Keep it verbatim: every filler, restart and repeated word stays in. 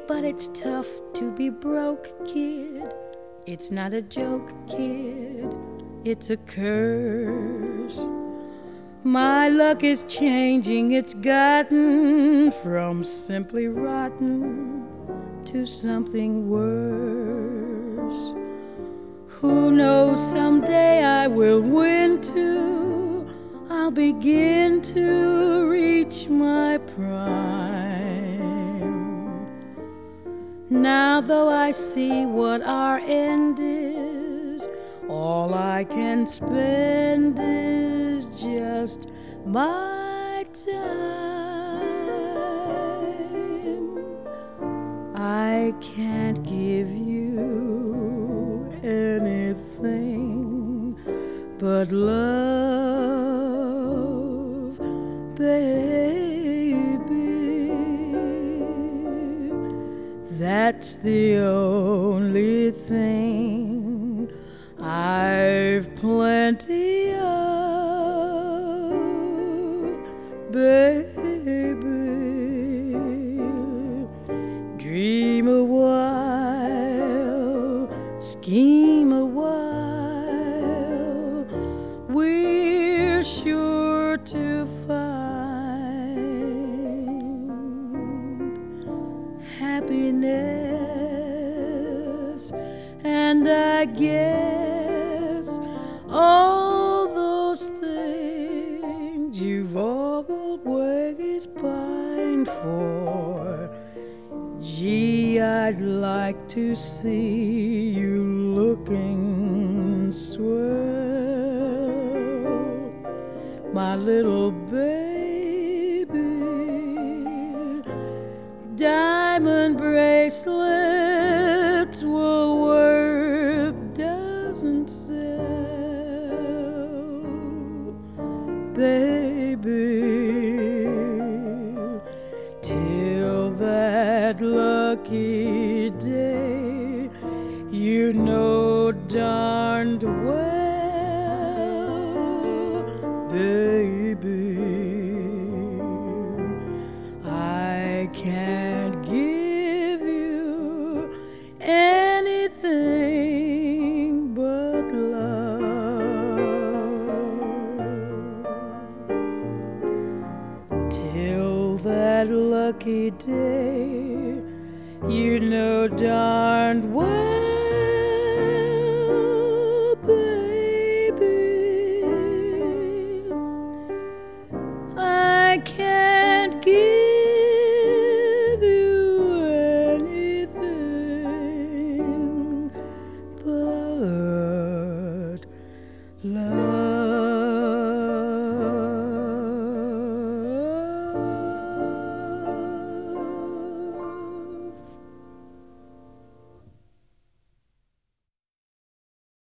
But it's tough to be broke, kid. It's not a joke, kid. It's a curse. My luck is changing. It's gotten from simply rotten to something worse. Who knows, someday I will win too. I'll begin to reach my prime. Now though I see what our end is, all I can spend is just my time. I can't give you anything but love, baby. That's the only thing I've plenty of, baby. Dream a while, scheme a while, we're sure to find happiness. And I guess all those things you've always pined for. Gee, I'd like to see you looking swell, my little baby. Diamond bracelets Woolworth doesn't sell, baby. Till that lucky day, you know darned well, baby, I can't give you anything but love. Till that lucky day, you know darned well,